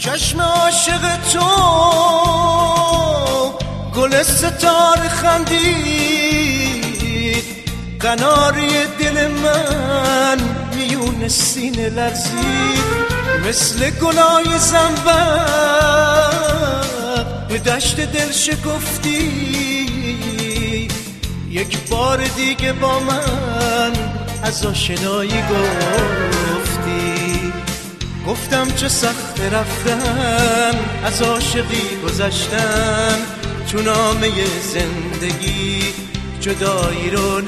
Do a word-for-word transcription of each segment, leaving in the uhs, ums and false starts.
چشم عاشق تو گل ستاره خندید، قناری دل من میون سینه لرزید، مثل گلای زنبق به دشت دل شکفتی، یک بار دیگه با من از آشنایی گفتی. گفتم چه سخت رفتن، از عاشقی گذشتن، تو نامه زندگی جدایی رو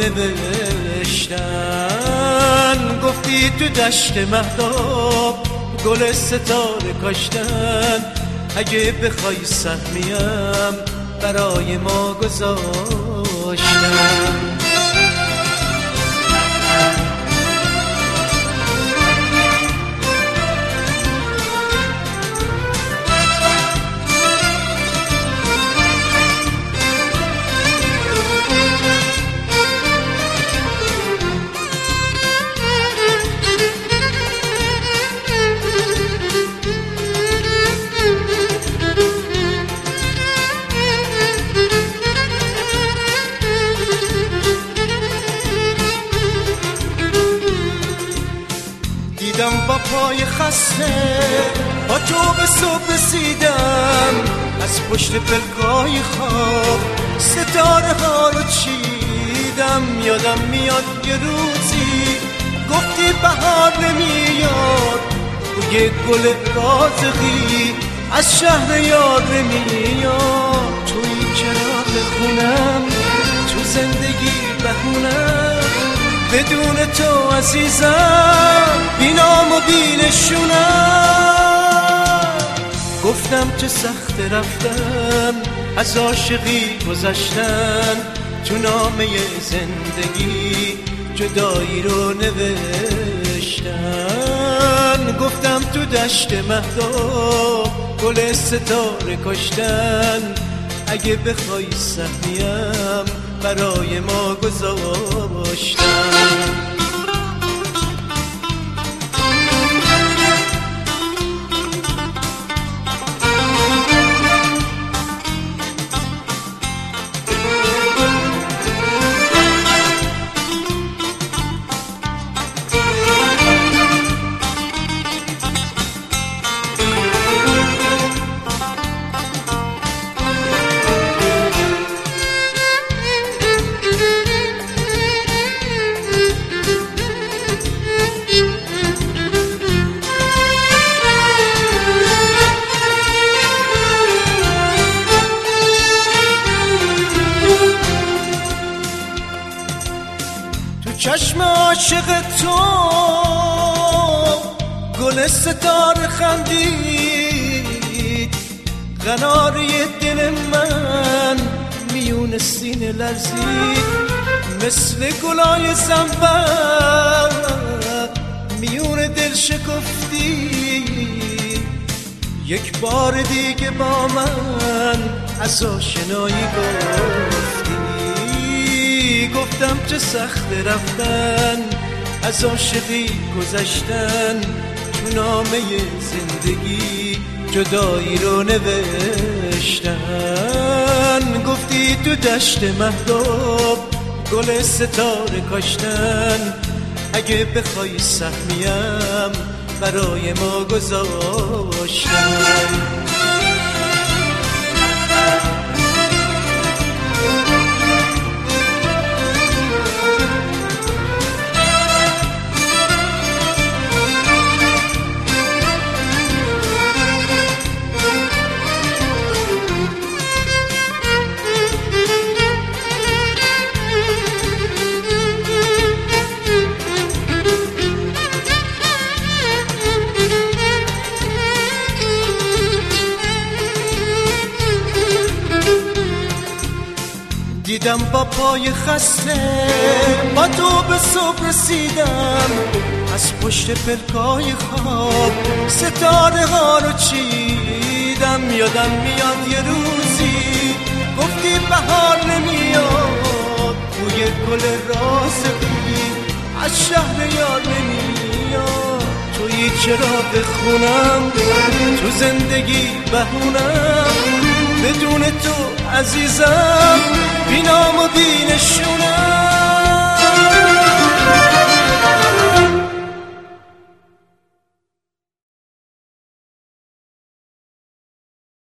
نوشتن. گفتی تو دشت مهتاب گل ستاره کاشتن، اگه بخوای سهمیم برای ما گذاشتن. دیدم با پای خسته با تو به صبح رسیدم، از پشت پلکای خواب ستاره ها رو چیدم. یادم میاد یه روزی گفتی بهار نمیاد، بوی گل رازقی از شهر یار نمیاد. توی چراغ خونم تو زندگی بهونم، بدون تو عزیزم بی نام و بی نشونم. گفتم چه سخت رفتم، از عاشقی گذشتن، تو نامه زندگی جدایی رو نوشتن. گفتم تو دشت مهتاب گل ستاره کاشتن، اگه بخوای سهمیم برای ما گذاشتن. چشم عاشق تو گل ستاره خندید، قناری دل من میون سینه لرزید، مثل گلای زنبق میون دل شکفتی. یک بار دیگه با من از آشنایی گفتی. گفتم چه سخت رفتن، از عاشقی گذشتن، تو نامه زندگی جدایی رو نوشتن. گفتی تو دشت مهتاب گل ستاره کاشتن، اگه بخوای سهمیم برای ما گذاشتن. دیدم با پای خسته با تو به صبح رسیدم، از پشت پلکای خواب ستاره ها رو چیدم. یادم میاد یه روزی گفتی بهار نمیاد، بوی گل رازقی از شهر یار نمیاد. تویی چرا بخونم تو زندگی بهونم بدون تو عزیزم بی نام و بی نشونم